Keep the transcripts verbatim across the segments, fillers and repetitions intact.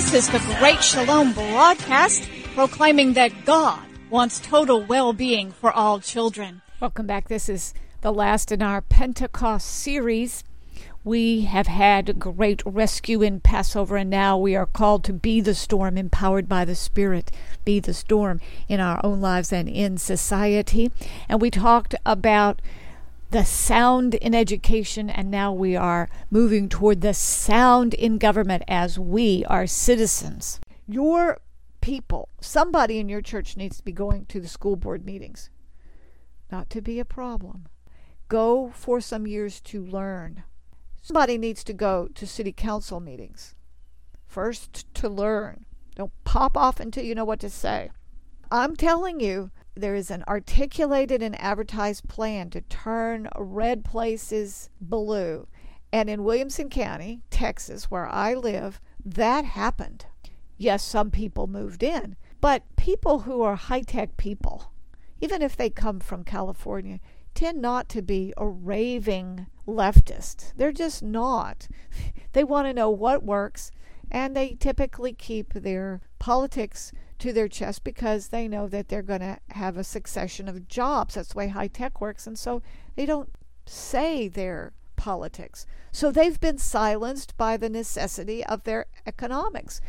This is the Great Shalom broadcast, proclaiming that God wants total well-being for all children. Welcome back. This is the last in our Pentecost series. We have had great rescue in Passover, and now we are called to be the storm, empowered by the Spirit, be the storm in our own lives and in society. And we talked about the sound in education, and now we are moving toward the sound in government as we are citizens. Your people, somebody in your church needs to be going to the school board meetings. Not to be a problem. Go for some years to learn. Somebody needs to go to city council meetings. First to learn. Don't pop off until you know what to say. I'm telling you, there is an articulated and advertised plan to turn red places blue. And in Williamson County, Texas, where I live, that happened. Yes, some people moved in, but people who are high-tech people, even if they come from California, tend not to be a raving leftist. They're just not. They want to know what works, and they typically keep their politics to their chest because they know that they're going to have a succession of jobs. That's the way high tech works. And so they don't say their politics. So they've been silenced by the necessity of their economics.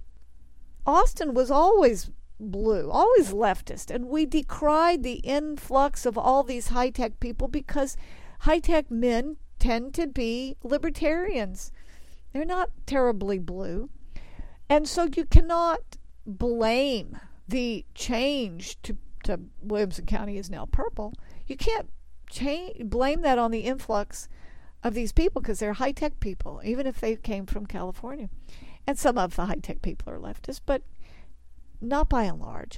Austin was always blue, always leftist, and we decried the influx of all these high tech people because high tech men tend to be libertarians. They're not terribly blue. And so you cannot blame the change to, to Williamson County is now purple. You can't change, blame that on the influx of these people because they're high-tech people, even if they came from California. And some of the high-tech people are leftists, but not by and large.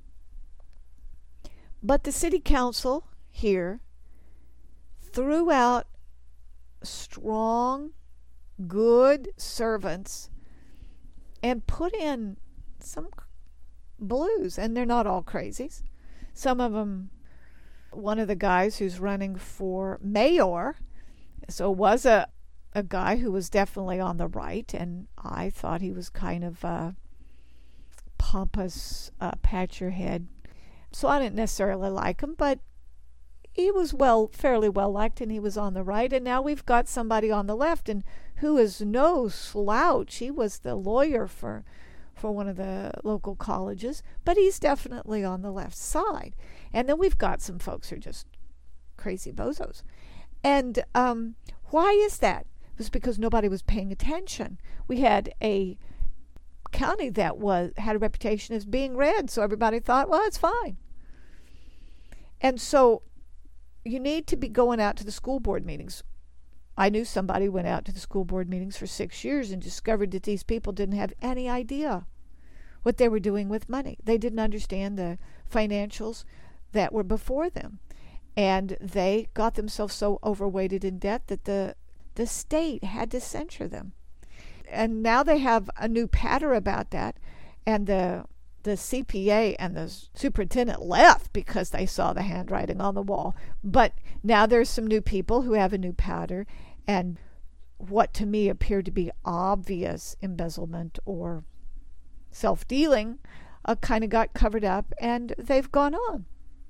But the city council here threw out strong, good servants and put in some blues, and they're not all crazies. Some of them, one of the guys who's running for mayor, so was a, a guy who was definitely on the right, and I thought he was kind of uh, pompous, uh, pat your head. So I didn't necessarily like him, but he was well, fairly well liked, and he was on the right. And now we've got somebody on the left, and who is no slouch. He was the lawyer for for one of the local colleges, but he's definitely on the left side. And then we've got some folks who are just crazy bozos. And um, why is that? It was because nobody was paying attention. We had a county that was had a reputation as being red, so everybody thought, well, it's fine. And so you need to be going out to the school board meetings. I knew somebody who went out to the school board meetings for six years and discovered that these people didn't have any idea what they were doing with money. They didn't understand the financials that were before them. And they got themselves so overweighted in debt that the the state had to censure them. And now they have a new patter about that. And the the C P A and the superintendent left because they saw the handwriting on the wall. But now there's some new people who have a new patter, and what to me appeared to be obvious embezzlement or self-dealing uh, kind of got covered up, and they've gone on.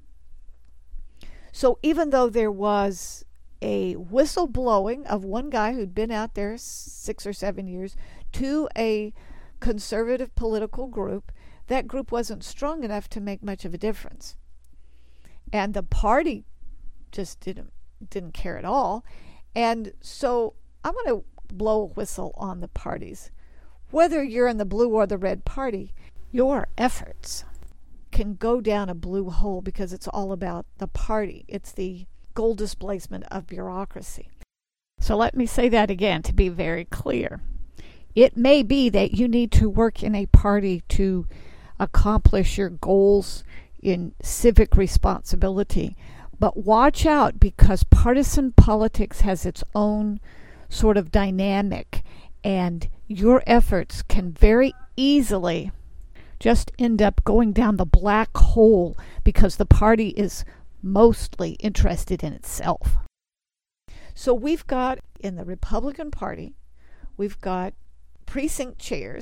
So even though there was a whistleblowing of one guy who'd been out there six or seven years to a conservative political group, that group wasn't strong enough to make much of a difference. And the party just didn't didn't care at all. And so I'm going to blow a whistle on the parties. Whether you're in the blue or the red party, your efforts can go down a blue hole because it's all about the party. It's the goal displacement of bureaucracy. So let me say that again to be very clear. It may be that you need to work in a party to accomplish your goals in civic responsibility, but watch out, because partisan politics has its own sort of dynamic, and your efforts can very easily just end up going down the black hole because the party is mostly interested in itself. So we've got, in the Republican Party, we've got precinct chairs,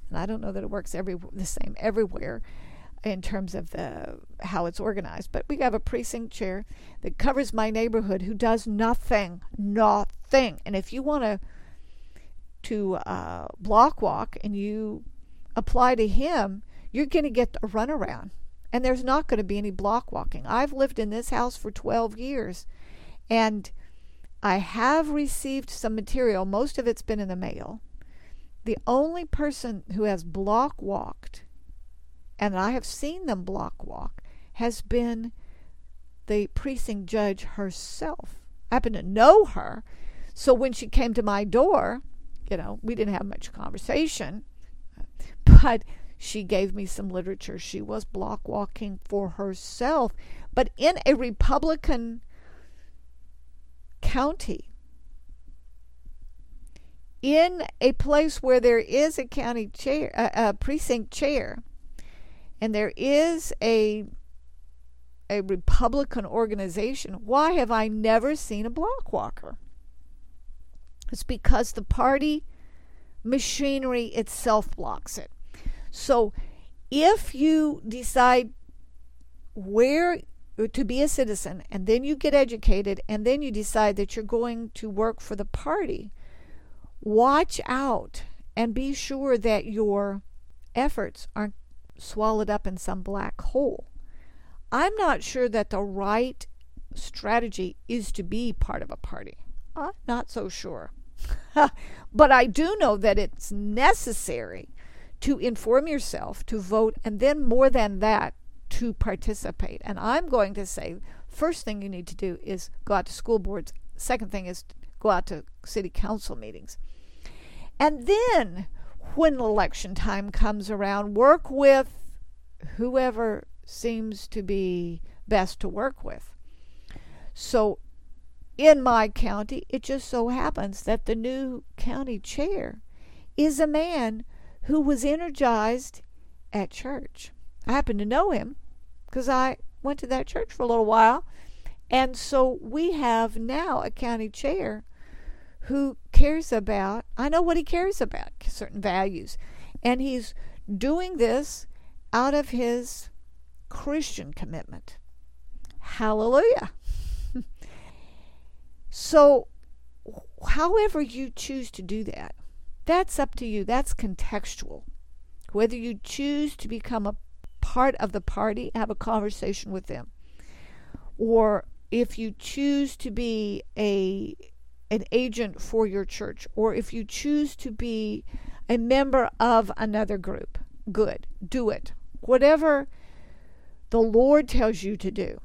And I don't know that it works every the same everywhere in terms of the how it's organized. But we have a precinct chair that covers my neighborhood who does nothing, nothing. And if you want to to uh, block walk and you apply to him, you're going to get a runaround. And there's not going to be any block walking. I've lived in this house for twelve years, and I have received some material. Most of it's been in the mail. The only person who has block walked, and I have seen them block walk, has been the precinct judge herself. I happen to know her. So when she came to my door, you know, we didn't have much conversation, but she gave me some literature. She was block walking for herself. But in a Republican county, in a place where there is a county chair, a, a precinct chair, and there is a a Republican organization, why have I never seen a block walker? It's because the party machinery itself blocks it. So if you decide where to be a citizen, and then you get educated, and then you decide that you're going to work for the party, watch out and be sure that your efforts aren't swallowed up in some black hole. I'm not sure that the right strategy is to be part of a party. I'm not so sure. But I do know that it's necessary to inform yourself, to vote, and then more than that, to participate. And I'm going to say, first thing you need to do is go out to school boards. Second thing is go out to city council meetings. And then, when election time comes around, work with whoever seems to be best to work with. So, in my county, it just so happens that the new county chair is a man who was energized at church. I happen to know him because I went to that church for a little while. And so we have now a county chair who cares about, I know what he cares about, certain values. And he's doing this out of his Christian commitment. Hallelujah. So, however you choose to do that, that's up to you. That's contextual. Whether you choose to become a part of the party, have a conversation with them, or if you choose to be a an agent for your church, or if you choose to be a member of another group, good, do it. Whatever the Lord tells you to do.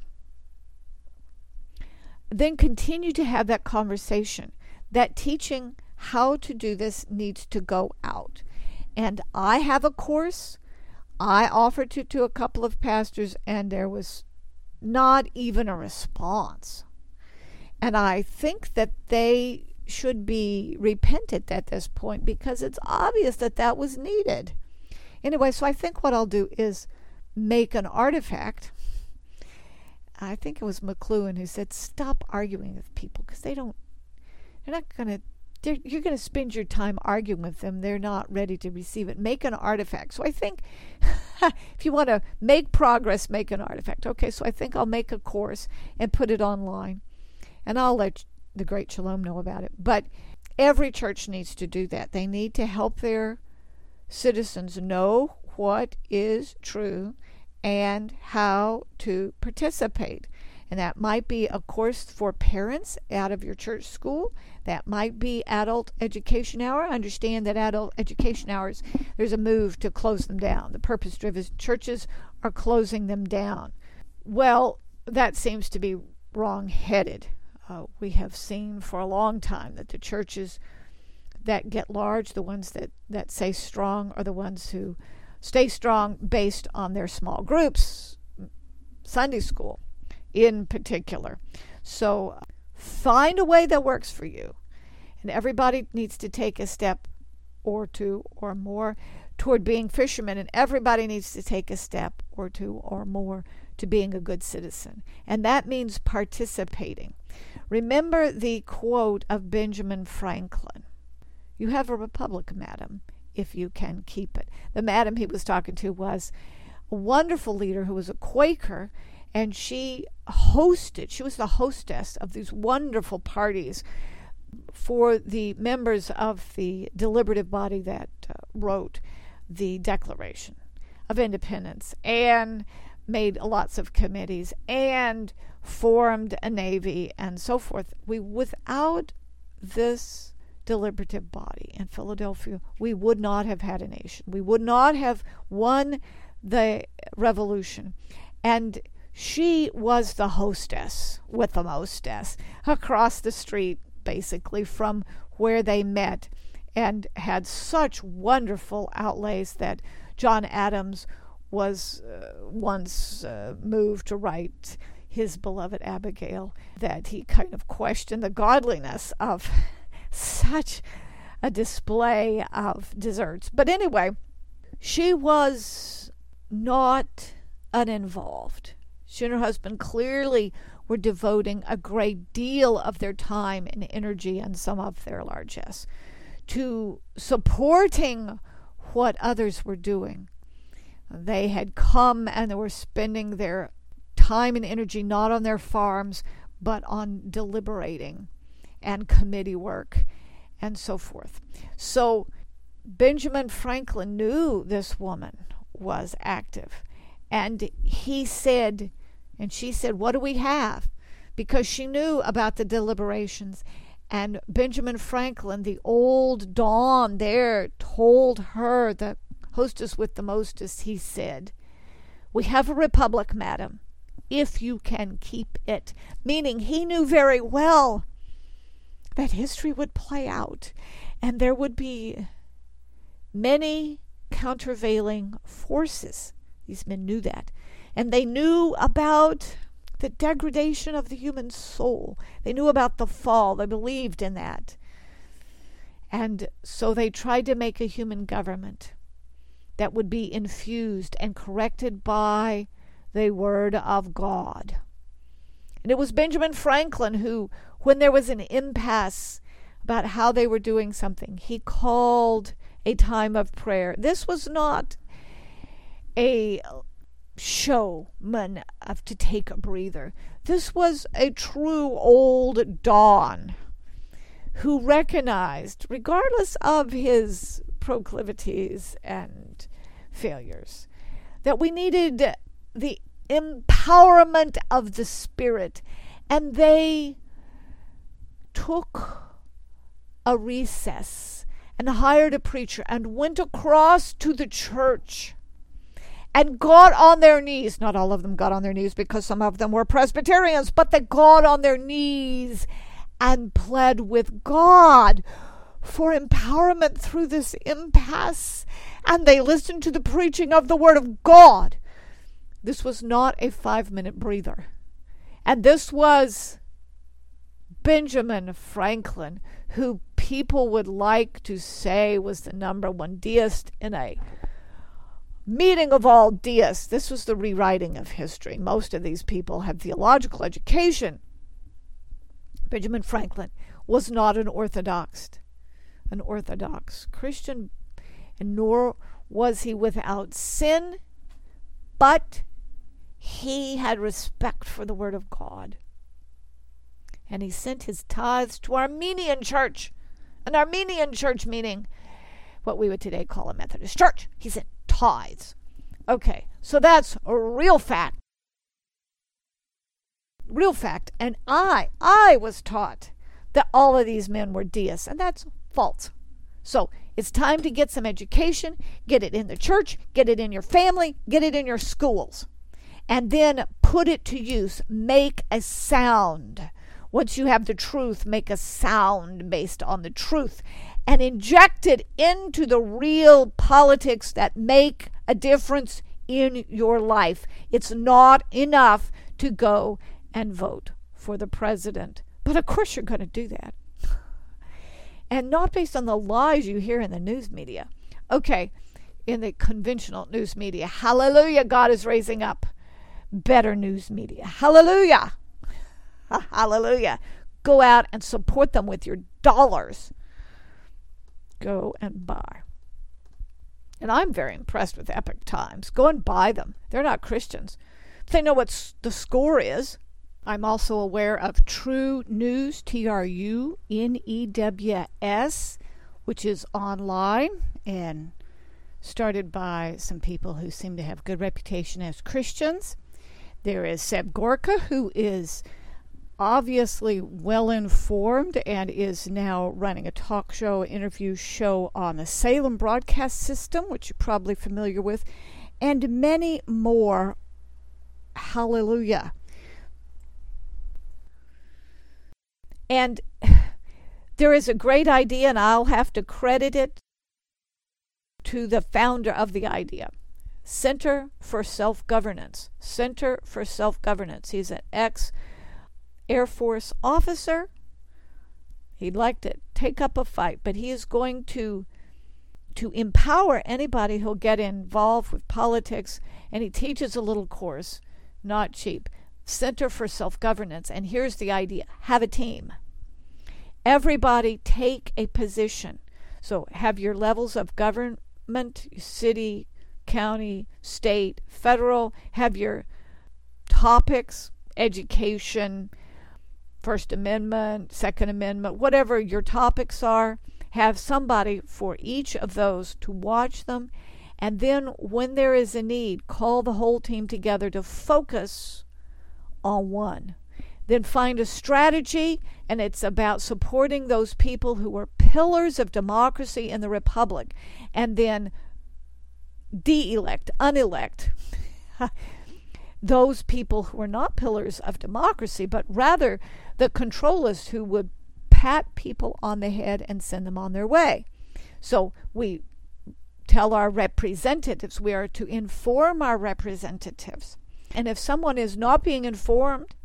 Then continue to have that conversation. That teaching how to do this needs to go out. And I have a course. I offered it to a couple of pastors, and there was not even a response. And I think that they should be repentant at this point, because it's obvious that that was needed. Anyway, so I think what I'll do is make an artifact. I think it was McLuhan who said, stop arguing with people, because they don't, they're not going to, you're going to spend your time arguing with them. They're not ready to receive it. Make an artifact. So I think if you want to make progress, make an artifact. Okay, so I think I'll make a course and put it online. And I'll let the Great Shalom know about it. But every church needs to do that. They need to help their citizens know what is true and how to participate. And that might be a course for parents out of your church school. That might be adult education hour. Understand that adult education hours, there's a move to close them down. The purpose-driven churches are closing them down. Well, that seems to be wrong-headed. Uh, we have seen for a long time that the churches that get large, the ones that, that stay strong, are the ones who stay strong based on their small groups, Sunday school in particular. So find a way that works for you. And everybody needs to take a step or two or more toward being fishermen, and everybody needs to take a step or two or more to being a good citizen. And that means participating. Remember the quote of Benjamin Franklin. You have a republic, madam, if you can keep it. The madam he was talking to was a wonderful leader who was a Quaker, and she hosted, she was the hostess of these wonderful parties for the members of the deliberative body that uh, wrote the Declaration of Independence, and made lots of committees, and formed a navy, and so forth. We, without this deliberative body in Philadelphia, we would not have had a nation. We would not have won the revolution. And she was the hostess with the mostess across the street, basically, from where they met, and had such wonderful outlays that John Adams was uh, once uh, moved to write his beloved Abigail, that he kind of questioned the godliness of such a display of desserts. But anyway, she was not uninvolved. She and her husband clearly were devoting a great deal of their time and energy, and some of their largesse, to supporting what others were doing. They had come and they were spending their time and energy not on their farms, but on deliberating and committee work and so forth. So Benjamin Franklin knew this woman was active, and he said, and she said, what do we have? Because she knew about the deliberations. And Benjamin Franklin, the old Don there, told her, the hostess with the mostest, he said, we have a republic, madam, if you can keep it. Meaning he knew very well that history would play out, and there would be many countervailing forces. These men knew that. And they knew about the degradation of the human soul. They knew about the fall. They believed in that. And so they tried to make a human government that would be infused and corrected by the Word of God. And it was Benjamin Franklin who, when there was an impasse about how they were doing something, he called a time of prayer. This was not a showman of to take a breather. This was a true old Don who recognized, regardless of his proclivities and failures, that we needed the empowerment of the Spirit. And they took a recess and hired a preacher and went across to the church and got on their knees. Not all of them got on their knees, because some of them were Presbyterians, but they got on their knees and pled with God for empowerment through this impasse. And they listened to the preaching of the Word of God. This was not a five-minute breather. And this was Benjamin Franklin, who people would like to say was the number one deist in a meeting of all deists. This was the rewriting of history. Most of these people had theological education. Benjamin Franklin was not an orthodox, an orthodox Christian, and nor was he without sin, but he had respect for the Word of God. And he sent his tithes to Armenian church, an Armenian church meaning what we would today call a Methodist church. He sent tithes. Okay, so that's a real fact. Real fact. And I, I was taught that all of these men were deists, and that's false. So it's time to get some education, get it in the church, get it in your family, get it in your schools, and then put it to use. Make a sound. Once you have the truth, make a sound based on the truth and inject it into the real politics that make a difference in your life. It's not enough to go and vote for the president. But of course you're going to do that. And not based on the lies you hear in the news media. Okay, in the conventional news media. Hallelujah, God is raising up better news media. Hallelujah. Hallelujah. Go out and support them with your dollars. Go and buy And I'm very impressed with Epoch Times. Go and buy them. They're not Christians. They know what the score is. I'm also aware of True News, T R U N E W S, which is online and started by some people who seem to have good reputation as Christians. There is Seb Gorka, who is obviously well informed and is now running a talk show, interview show on the Salem broadcast system, which you're probably familiar with, and many more. Hallelujah. And there is a great idea, and I'll have to credit it to the founder of the idea. Center for Self-Governance. Center for Self-Governance. He's an ex-Air Force officer. He'd like to take up a fight, but he is going to to empower anybody who'll get involved with politics, and he teaches a little course, not cheap. Center for Self-Governance. And here's the idea. Have a team. Everybody take a position. So have your levels of government, city, county, state, federal. Have your topics, education, First Amendment, Second Amendment, whatever your topics are. Have somebody for each of those to watch them. And then when there is a need, call the whole team together to focus on one. Then find a strategy, and it's about supporting those people who are pillars of democracy in the republic, and then de-elect, unelect those people who are not pillars of democracy, but rather the controllers who would pat people on the head and send them on their way. So we tell our representatives we are to inform our representatives. And if someone is not being informed,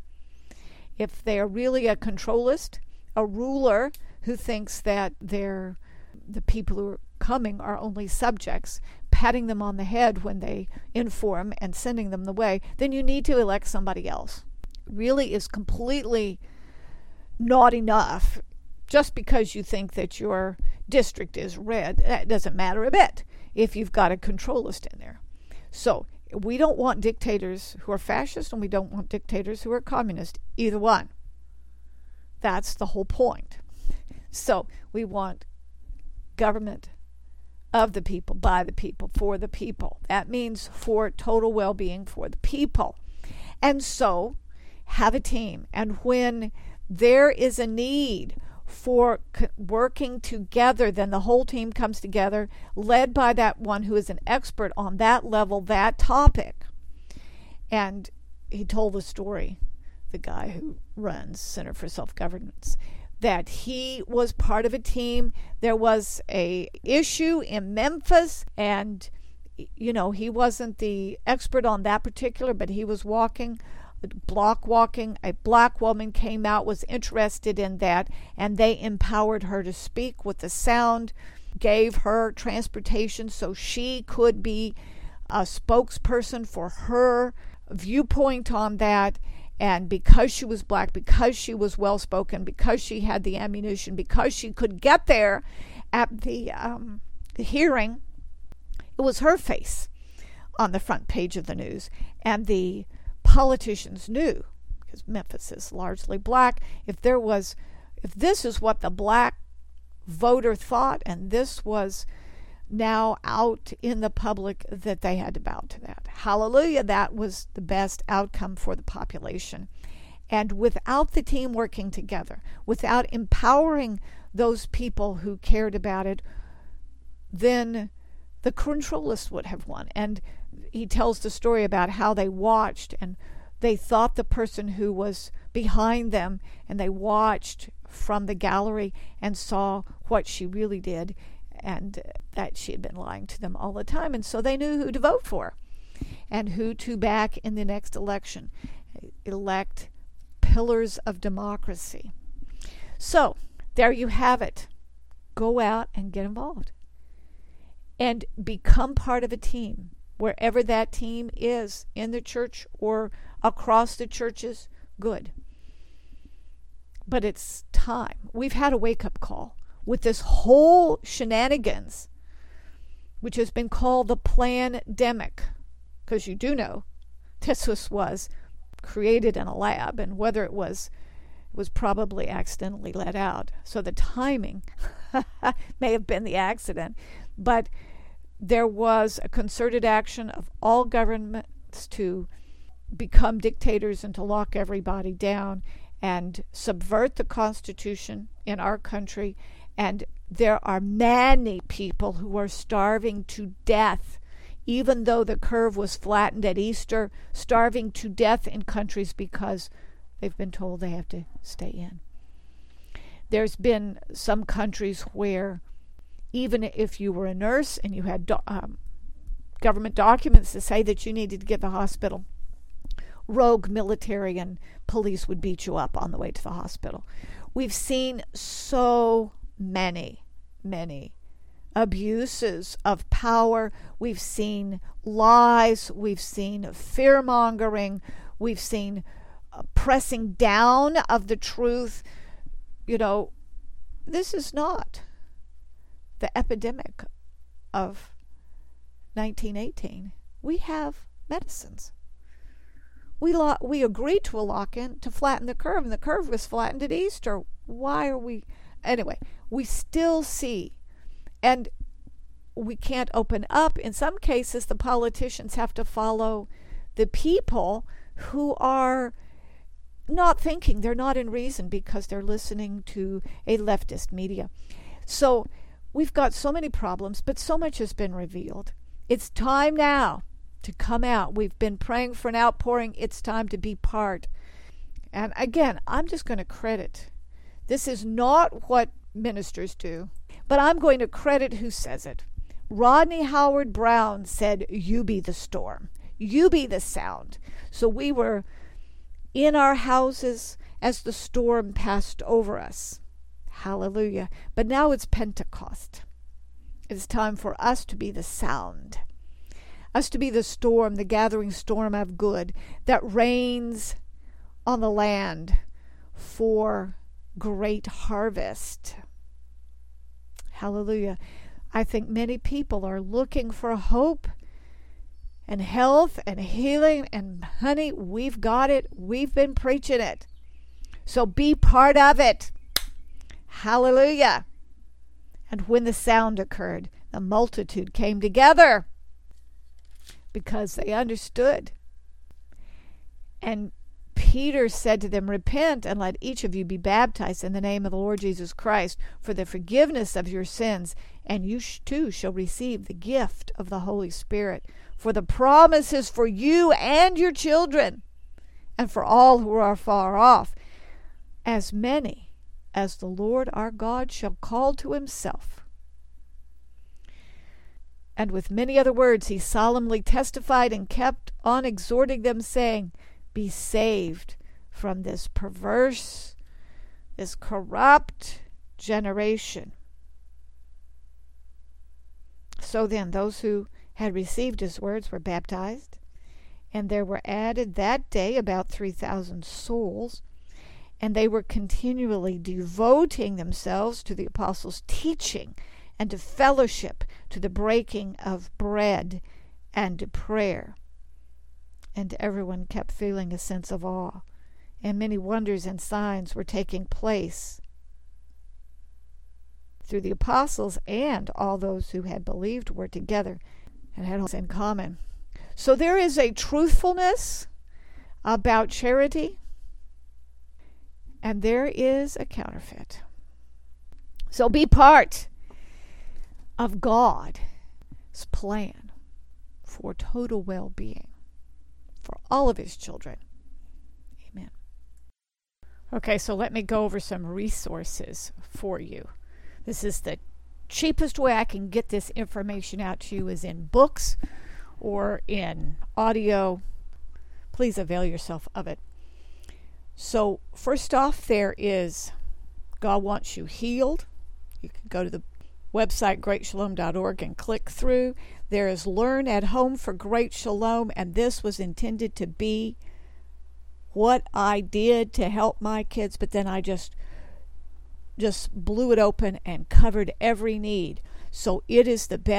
if they are really a controlist, a ruler who thinks that they're the people who are coming are only subjects, patting them on the head when they inform and sending them the way, then you need to elect somebody else. It really is completely not enough just because you think that your district is red. That doesn't matter a bit if you've got a controlist in there. So we don't want dictators who are fascist, and we don't want dictators who are communist, either one. That's the whole point. So we want government of the people, by the people, for the people. That means for total well-being for the people. And so have a team. And when there is a need for working together, then the whole team comes together, led by that one who is an expert on that level, that topic. And he told the story, the guy who runs Center for Self-Governance, that he was part of a team. There was a issue in Memphis, and you know, he wasn't the expert on that particular, but he was walking block walking. A black woman came out, was interested in that, and they empowered her to speak with the sound, gave her transportation so she could be a spokesperson for her viewpoint on that. And because she was black, because she was well-spoken, because she had the ammunition, because she could get there at the, um, the hearing, it was her face on the front page of the news. And the politicians knew, because Memphis is largely black, if there was, if this is what the black voter thought, and this was now out in the public, that they had to bow to that. Hallelujah, that was the best outcome for the population. And without the team working together, without empowering those people who cared about it, then the controllists would have won. And he tells the story about how they watched, and they thought the person who was behind them, and they watched from the gallery and saw what she really did, and that she had been lying to them all the time. And so they knew who to vote for and who to back in the next election. Elect pillars of democracy. So there you have it. Go out and get involved and become part of a team, wherever that team is, in the church or across the churches. Good. But it's time. We've had a wake-up call with this whole shenanigans which has been called the plandemic, because you do know this was, was created in a lab, and whether it was it was probably accidentally let out. So the timing may have been the accident, but there was a concerted action of all governments to become dictators and to lock everybody down and subvert the Constitution in our country. And there are many people who are starving to death, even though the curve was flattened at Easter, starving to death in countries because they've been told they have to stay in. There's been some countries where even if you were a nurse and you had do- um, government documents to say that you needed to get to the hospital, rogue military and police would beat you up on the way to the hospital. We've seen so many, many abuses of power. We've seen lies. We've seen fear-mongering. We've seen uh, pressing down of the truth. You know, this is not the epidemic of nineteen eighteen. We have medicines. We lo- we agreed to a lock-in to flatten the curve, and the curve was flattened at Easter. Why are we... Anyway, we still see, and we can't open up. In some cases, the politicians have to follow the people who are not thinking. They're not in reason because they're listening to a leftist media. So we've got so many problems, but so much has been revealed. It's time now to come out. We've been praying for an outpouring. It's time to be part. And again, I'm just going to credit. This is not what ministers do, but I'm going to credit who says it. Rodney Howard Brown said, "You be the storm. You be the sound." So we were in our houses as the storm passed over us. Hallelujah. But now it's Pentecost. It's time for us to be the sound. Us to be the storm, the gathering storm of good that rains on the land for great harvest. Hallelujah. I think many people are looking for hope and health and healing, and honey, we've got it. We've been preaching it. So be part of it. Hallelujah. And when the sound occurred, the multitude came together because they understood. And Peter said to them, "Repent and let each of you be baptized in the name of the Lord Jesus Christ for the forgiveness of your sins, and you too shall receive the gift of the Holy Spirit. For the promise is for you and your children, and for all who are far off, as many as the Lord our God shall call to himself." And with many other words he solemnly testified and kept on exhorting them, saying, "Be saved from this perverse, this corrupt generation." So then those who had received his words were baptized, and there were added that day about three thousand souls, and they were continually devoting themselves to the apostles' teaching and to fellowship, to the breaking of bread and to prayer. And everyone kept feeling a sense of awe, and many wonders and signs were taking place through the apostles, and all those who had believed were together and had all in common. So there is a truthfulness about charity, and there is a counterfeit. So be part of God's plan for total well-being for all of his children. Amen. Okay, so let me go over some resources for you. This is the cheapest way I can get this information out to you is in books or in audio. Please avail yourself of it. So first off, there is God Wants You Healed. You can go to the website great shalom dot org and click through. There is Learn at Home for Great Shalom, and this was intended to be what I did to help my kids, but then I just just blew it open and covered every need. So it is the best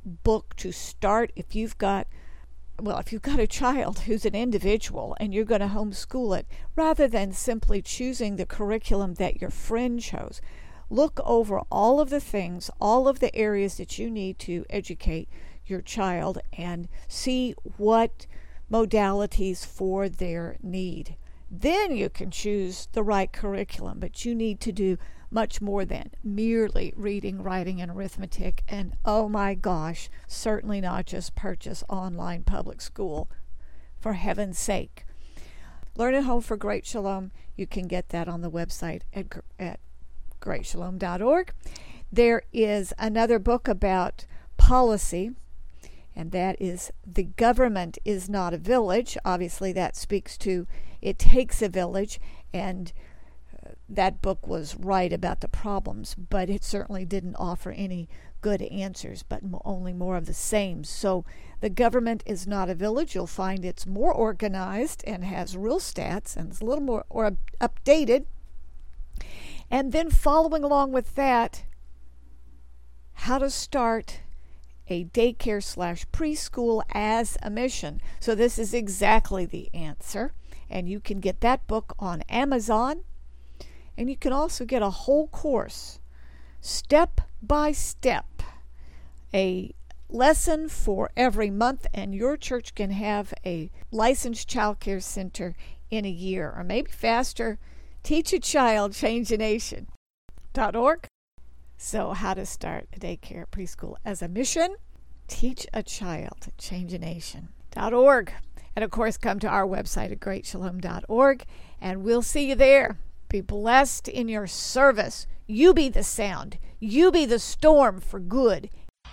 book to start if you've got, well, if you've got a child who's an individual and you're going to homeschool it, rather than simply choosing the curriculum that your friend chose. Look over all of the things, all of the areas that you need to educate your child and see what modalities for their need. Then you can choose the right curriculum, but you need to do much more than merely reading, writing, and arithmetic. And oh my gosh, certainly not just purchase online public school, for heaven's sake. Learn at Home for Great Shalom, you can get that on the website at, at great shalom dot org. There is another book about policy, and that is The Government is Not a Village. Obviously, that speaks to it takes a village, and uh, that book was right about the problems, but it certainly didn't offer any good answers, but mo- only more of the same. So The Government is Not a Village. You'll find it's more organized and has real stats, and it's a little more or updated. And then following along with that, how to start a daycare slash preschool as a mission. So this is exactly the answer. And you can get that book on Amazon. And you can also get a whole course, step by step, a lesson for every month. And your church can have a licensed child care center in a year, or maybe faster. Teach a Child, Change a Nation dot org. So how to start a daycare preschool as a mission. Teach a Child, Change a Nation dot org. And of course, come to our website at great shalom dot org, and we'll see you there. Be blessed in your service. You be the sound. You be the storm for good.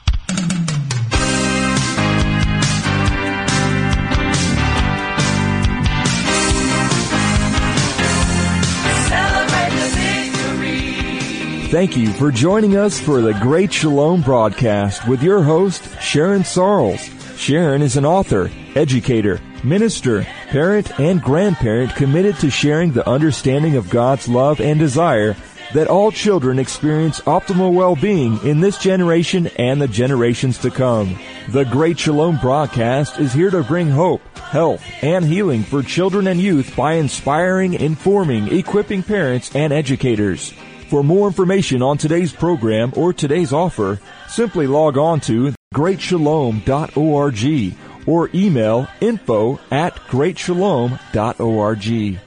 Thank you for joining us for the Great Shalom broadcast with your host, Sharon Sarles. Sharon is an author, educator, minister, parent, and grandparent committed to sharing the understanding of God's love and desire that all children experience optimal well-being in this generation and the generations to come. The Great Shalom broadcast is here to bring hope, health, and healing for children and youth by inspiring, informing, equipping parents and educators. For more information on today's program or today's offer, simply log on to great shalom dot org or email info at great shalom dot org.